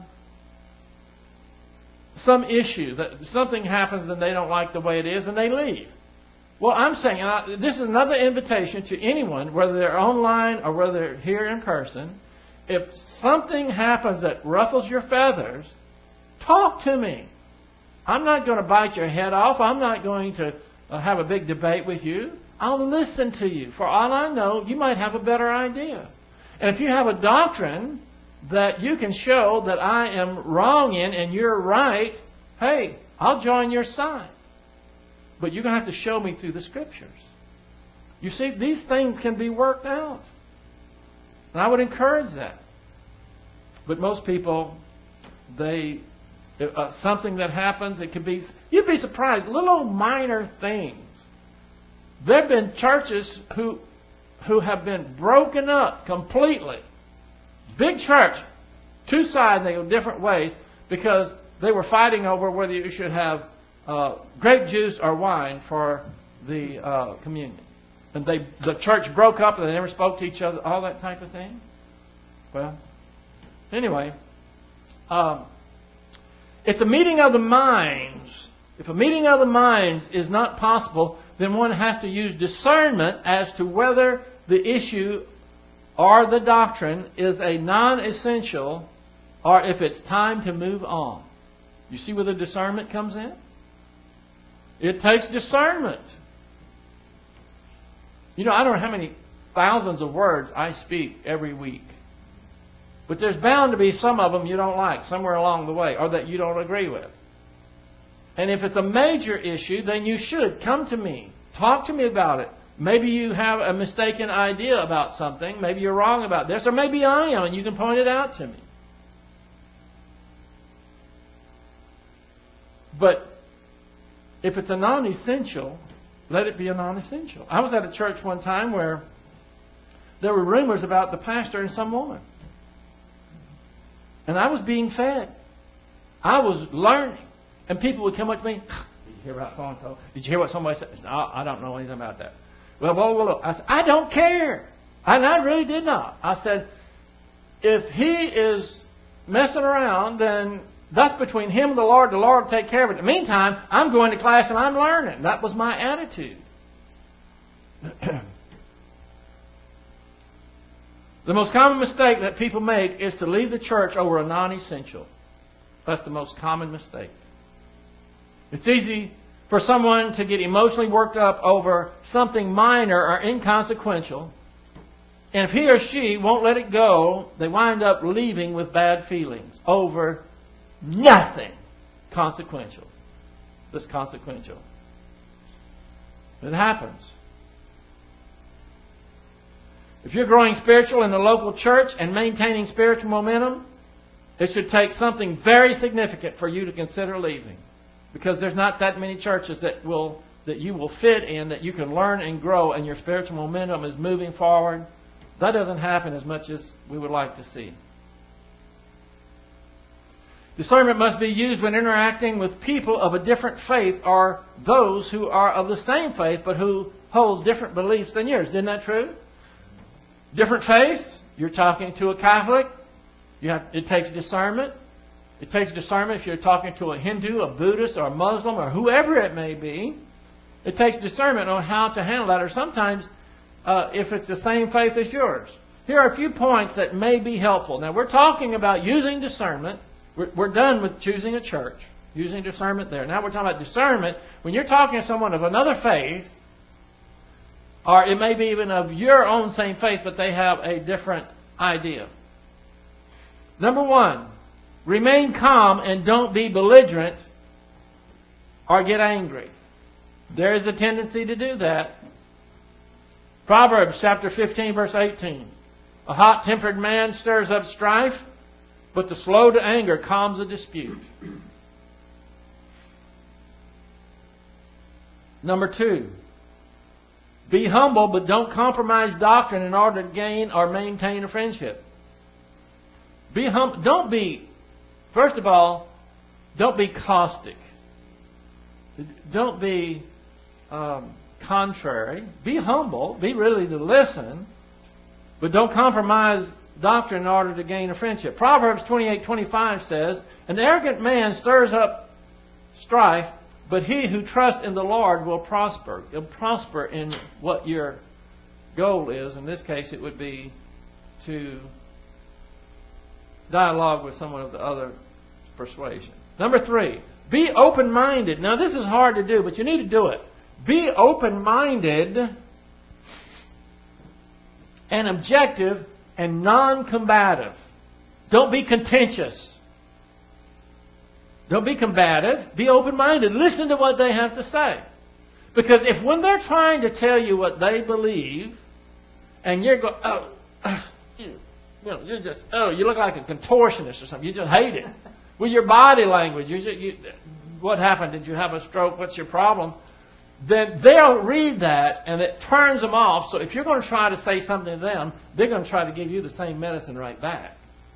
some issue that something happens and they don't like the way it is, and they leave. Well, I'm saying, and I, this is another invitation to anyone, whether they're online or whether they're here in person. If something happens that ruffles your feathers, talk to me. I'm not going to bite your head off. I'm not going to uh, have a big debate with you. I'll listen to you. For all I know, you might have a better idea. And if you have a doctrine that you can show that I am wrong in and you're right, hey, I'll join your side. But you're going to have to show me through the Scriptures. You see, these things can be worked out. And I would encourage that. But most people, they, uh, something that happens, it could be, you'd be surprised, little minor things. There have been churches who, who have been broken up completely. Big church, two sides, they go different ways because they were fighting over whether you should have uh, grape juice or wine for the uh, communion. And they, the church broke up and they never spoke to each other, all that type of thing. Well, anyway, um, it's a meeting of the minds. If a meeting of the minds is not possible, then one has to use discernment as to whether the issue or the doctrine is a non-essential or if it's time to move on. You see where the discernment comes in? It takes discernment. You know, I don't know how many thousands of words I speak every week. But there's bound to be some of them you don't like somewhere along the way or that you don't agree with. And if it's a major issue, then you should come to me. Talk to me about it. Maybe you have a mistaken idea about something. Maybe you're wrong about this. Or maybe I am and you can point it out to me. But if it's a non-essential, let it be a non-essential. I was at a church one time where there were rumors about the pastor and some woman. And I was being fed. I was learning. And people would come up to me, did you hear about so-and-so? Did you hear what somebody said? I said, no, I don't know anything about that. Well, blah, blah, blah. I said, I don't care. And I really did not. I said, if he is messing around, then that's between him and the Lord. The Lord will take care of it. In the meantime, I'm going to class and I'm learning. That was my attitude. The most common mistake that people make is to leave the church over a non-essential. That's the most common mistake. It's easy for someone to get emotionally worked up over something minor or inconsequential. And if he or she won't let it go, they wind up leaving with bad feelings over nothing consequential. That's consequential. It happens. If you're growing spiritual in the local church and maintaining spiritual momentum, it should take something very significant for you to consider leaving. Because there's not that many churches that will that you will fit in, that you can learn and grow, and your spiritual momentum is moving forward. That doesn't happen as much as we would like to see. Discernment must be used when interacting with people of a different faith or those who are of the same faith but who hold different beliefs than yours. Isn't that true? Different faiths. You're talking to a Catholic. You have, it takes discernment. It takes discernment if you're talking to a Hindu, a Buddhist, or a Muslim, or whoever it may be. It takes discernment on how to handle that. Or sometimes, uh, if it's the same faith as yours. Here are a few points that may be helpful. Now, we're talking about using discernment. We're, we're done with choosing a church, using discernment there. Now we're talking about discernment when you're talking to someone of another faith, or it may be even of your own same faith, but they have a different idea. Number one, remain calm and don't be belligerent or get angry. There is a tendency to do that. Proverbs chapter fifteen, verse eighteen. A hot-tempered man stirs up strife, but the slow to anger calms a dispute. Number two, be humble, but don't compromise doctrine in order to gain or maintain a friendship. Be hum- Don't be, first of all, don't be caustic. Don't be um, contrary. Be humble. Be ready to listen, but don't compromise doctrine in order to gain a friendship. Proverbs twenty-eight twenty-five says, an arrogant man stirs up strife, but he who trusts in the Lord will prosper. He'll prosper in what your goal is. In this case, it would be to dialogue with someone of the other persuasion. Number three, be open-minded. Now, this is hard to do, but you need to do it. Be open-minded and objective and non-combative. Don't be contentious. Don't be combative. Be open-minded. Listen to what they have to say. Because if when they're trying to tell you what they believe, and you're going, oh, you, you know, you're just, oh, you look like a contortionist or something. You just hate it. With your body language, you just, you, what happened? Did you have a stroke? What's your problem? Then they'll read that and it turns them off. So if you're going to try to say something to them, they're going to try to give you the same medicine right back.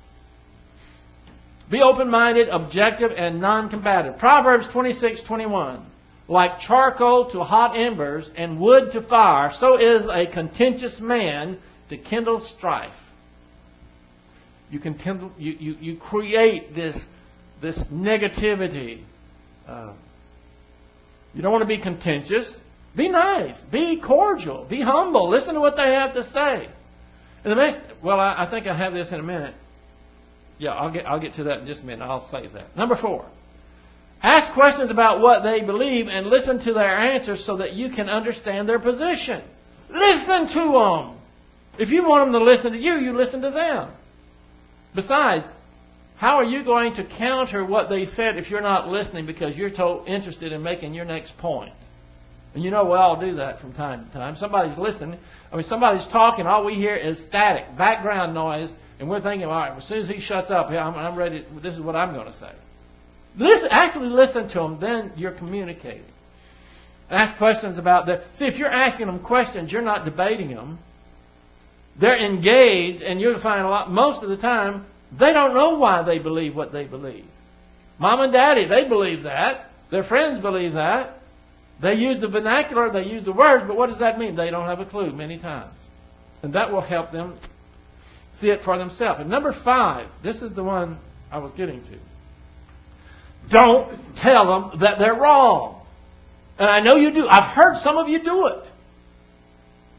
Be open-minded, objective, and non-combative. Proverbs twenty-six twenty-one. Like charcoal to hot embers and wood to fire, so is a contentious man to kindle strife. You can kindle, you, you, you create this, this negativity. Uh, you don't want to be contentious. Be nice. Be cordial. Be humble. Listen to what they have to say. And the next, well, I, I think I have this in a minute. Yeah, I'll get I'll get to that in just a minute. I'll save that. Number four. Ask questions about what they believe and listen to their answers so that you can understand their position. Listen to them. If you want them to listen to you, you listen to them. Besides, how are you going to counter what they said if you're not listening because you're so interested in making your next point? And you know we all do that from time to time. Somebody's listening. I mean, somebody's talking. All we hear is static, background noise. And we're thinking, all right, as soon as he shuts up, I'm, I'm ready. This is what I'm going to say. Listen, actually listen to them, then you're communicating. Ask questions about that. See, if you're asking them questions, you're not debating them. They're engaged, and you'll find a lot, most of the time, they don't know why they believe what they believe. Mom and Daddy, they believe that. Their friends believe that. They use the vernacular, they use the words, but what does that mean? They don't have a clue many times. And that will help them see it for themselves. And number five, this is the one I was getting to. Don't tell them that they're wrong. And I know you do. I've heard some of you do it.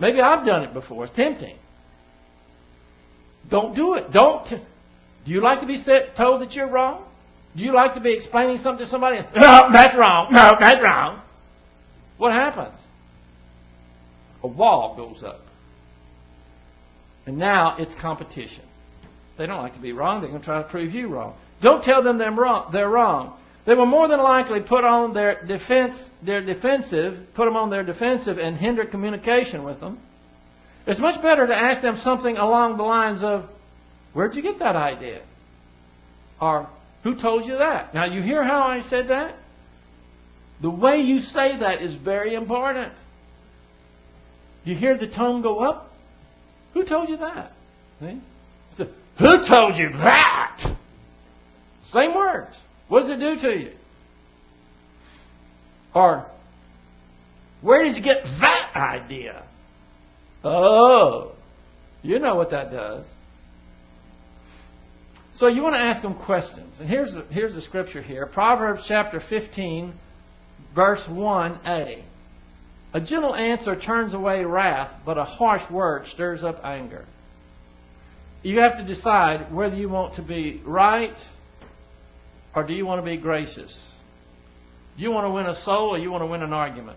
Maybe I've done it before. It's tempting. Don't do it. Don't. T- do you like to be said, told that you're wrong? Do you like to be explaining something to somebody? No, that's wrong. No, that's wrong. What happens? A wall goes up. And now it's competition. They don't like to be wrong. They're going to try to prove you wrong. Don't tell them they're wrong. They're wrong. They will more than likely put on their defense, their defensive, put them on their defensive and hinder communication with them. It's much better to ask them something along the lines of, where'd you get that idea? Or, who told you that? Now, you hear how I said that? The way you say that is very important. You hear the tone go up? Who told you that? See? So, who told you that? Same words. What does it do to you? Or, where did you get that idea? Oh, you know what that does. So you want to ask them questions. And here's the, here's the scripture here. Proverbs chapter fifteen, verse one a. A gentle answer turns away wrath, but a harsh word stirs up anger. You have to decide whether you want to be right or do you want to be gracious. Do you want to win a soul or you want to win an argument?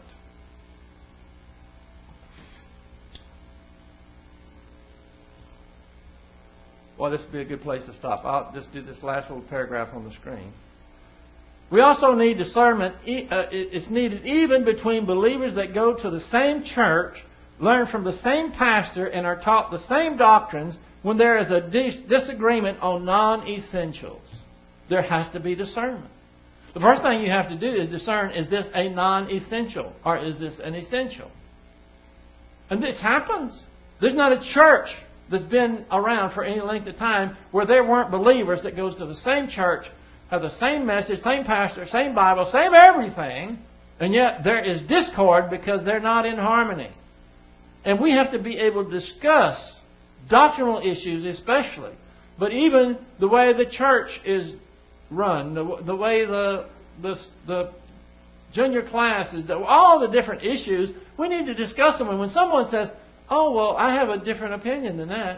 Well, this would be a good place to stop. I'll just do this last little paragraph on the screen. We also need discernment. It's needed even between believers that go to the same church, learn from the same pastor, and are taught the same doctrines when there is a dis- disagreement on non-essentials. There has to be discernment. The first thing you have to do is discern, is this a non-essential or is this an essential? And this happens. There's not a church that's been around for any length of time where there weren't believers that goes to the same church, have the same message, same pastor, same Bible, same everything, and yet there is discord because they're not in harmony. And we have to be able to discuss doctrinal issues especially, but even the way the church is run, the, the way the, the the junior classes, all the different issues, we need to discuss them. And when someone says, oh, well, I have a different opinion than that,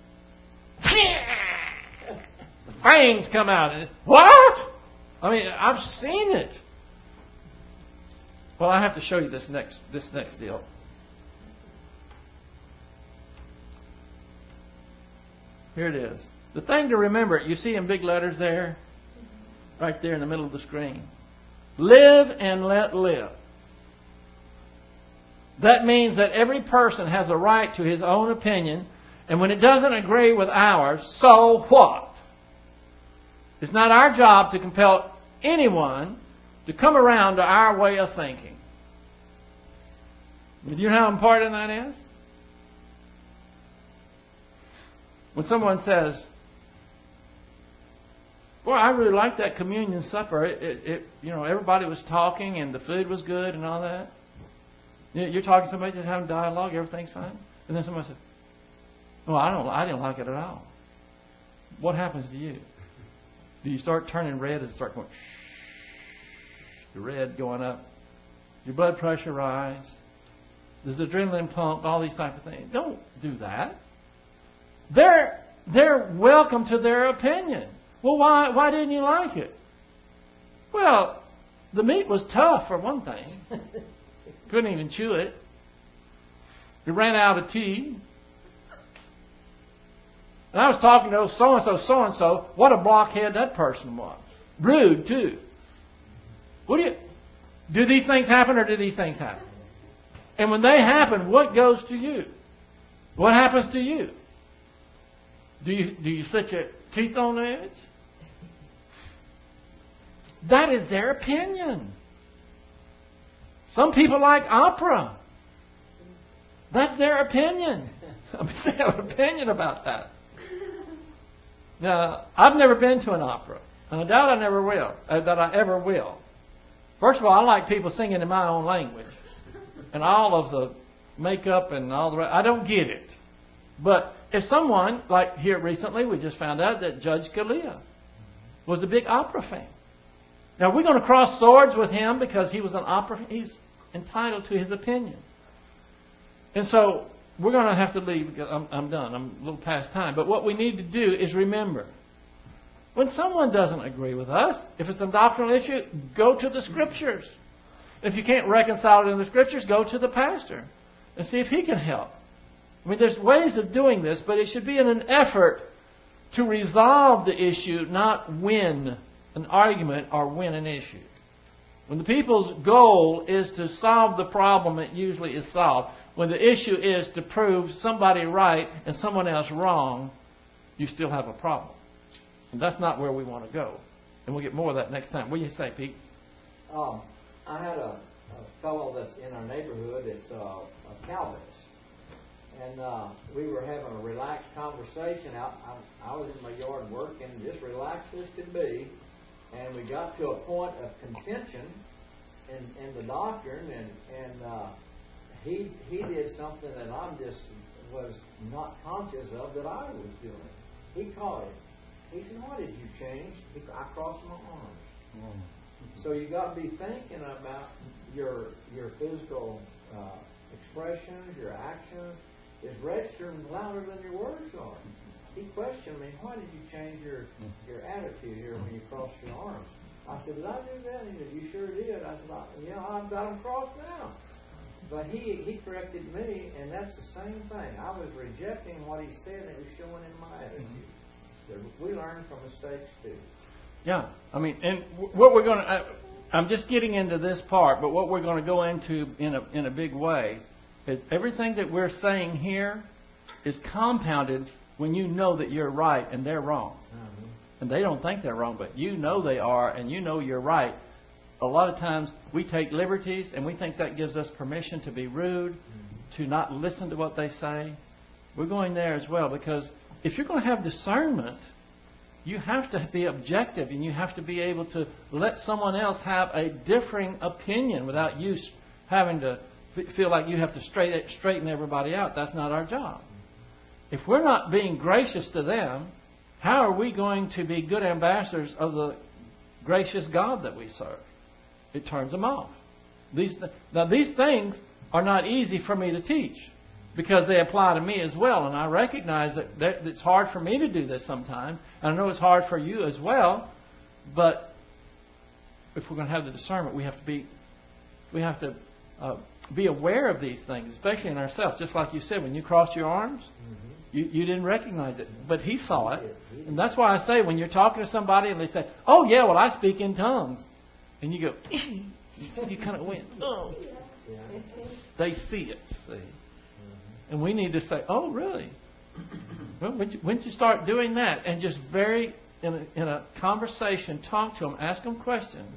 the fangs come out. And, what? I mean, I've seen it. Well, I have to show you this next this next deal. Here it is. The thing to remember, you see in big letters there, right there in the middle of the screen. Live and let live. That means that every person has a right to his own opinion, and when it doesn't agree with ours, so what? It's not our job to compel anyone to come around to our way of thinking. Do you know how important that is? When someone says, well, I really liked that communion supper. It, it, it, you know, everybody was talking and the food was good and all that. You're talking to somebody just having dialogue, everything's fine. And then somebody says, well, I don't, I didn't like it at all. What happens to you? Do you start turning red and start going, shh, the red going up? Your blood pressure rise? Does the adrenaline pump? All these type of things. Don't do that. They're, they're welcome to their opinion. Well, why, why didn't you like it? Well, the meat was tough, for one thing. Couldn't even chew it. We ran out of tea. And I was talking to so-and-so, so-and-so. What a blockhead that person was. Rude, too. What do you... Do these things happen or do these things happen? And when they happen, what goes to you? What happens to you? Do you, do you set your teeth on edge? That is their opinion. Some people like opera. That's their opinion. I mean, they have an opinion about that. Now, I've never been to an opera. And I doubt I never will. Uh, that I ever will. First of all, I like people singing in my own language. And all of the makeup and all the rest. I don't get it. But if someone, like here recently, we just found out that Judge Scalia was a big opera fan. Now, we're going to cross swords with him because he was an opera. He's entitled to his opinion. And so we're going to have to leave. Because I'm, I'm done. I'm a little past time. But what we need to do is remember, when someone doesn't agree with us, if it's a doctrinal issue, go to the Scriptures. If you can't reconcile it in the Scriptures, go to the pastor and see if he can help. I mean, there's ways of doing this, but it should be in an effort to resolve the issue, not win an argument or win an issue. When the people's goal is to solve the problem, it usually is solved. When the issue is to prove somebody right and someone else wrong, you still have a problem. And that's not where we want to go. And we'll get more of that next time. What do you say, Pete? Um, I had a, a fellow that's in our neighborhood that's uh, a Calvinist. And uh, we were having a relaxed conversation out. I, I was in my yard working, just relaxed as could be. And we got to a point of contention in, in the doctrine, and, and uh, he he did something that I just was not conscious of that I was doing. He caught it. He said, "Why did you change?" He, I crossed my arms. Mm. So you got to be thinking about your your physical uh, expressions, your actions is registering louder than your words are. He questioned me, "Why did you change your, your attitude here when you crossed your arms?" I said, "Did I do that?" He said, "You sure did." I said, "Yeah, I've got them crossed now." But he, he corrected me, and that's the same thing. I was rejecting what he said, and it was showing in my attitude. Mm-hmm. We learn from mistakes, too. Yeah. I mean, and what we're going to... I'm just getting into this part, but what we're going to go into in a, in a big way is everything that we're saying here is compounded when you know that you're right and they're wrong. Mm-hmm. And they don't think they're wrong, but you know they are and you know you're right. A lot of times we take liberties and we think that gives us permission to be rude, mm-hmm. to not listen to what they say. We're going there as well, because if you're going to have discernment, you have to be objective and you have to be able to let someone else have a differing opinion without you having to feel like you have to straighten, straighten everybody out. That's not our job. If we're not being gracious to them, how are we going to be good ambassadors of the gracious God that we serve? It turns them off. These Now, these things are not easy for me to teach because they apply to me as well. And I recognize that, that it's hard for me to do this sometimes. And I know it's hard for you as well. But if we're going to have the discernment, we have to be, we have to uh, be aware of these things, especially in ourselves. Just like you said, when you crossed your arms, mm-hmm. you, you didn't recognize it. But he saw it. And that's why I say when you're talking to somebody and they say, "Oh, yeah, well, I speak in tongues." And you go, you kind of went, "Oh." They see it, see. And we need to say, "Oh, really? Well, when you, when you start doing that and just very, in a, in a conversation, talk to them, ask them questions,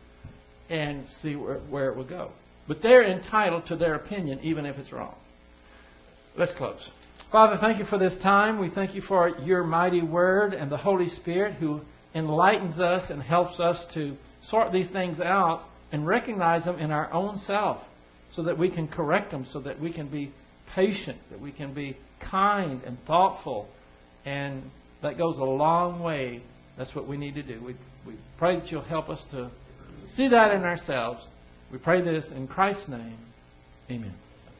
and see where, where it will go." But they're entitled to their opinion, even if it's wrong. Let's close. Father, thank you for this time. We thank you for your mighty word and the Holy Spirit who enlightens us and helps us to sort these things out and recognize them in our own self so that we can correct them, so that we can be patient, that we can be kind and thoughtful. And that goes a long way. That's what we need to do. We, we pray that you'll help us to see that in ourselves. We pray this in Christ's name. Amen.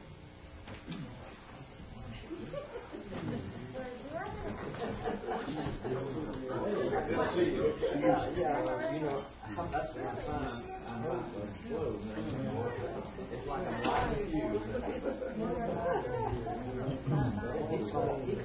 Yeah, yeah, you know, that's my son. I'm not close anymore. It's like I'm lying to you. He called me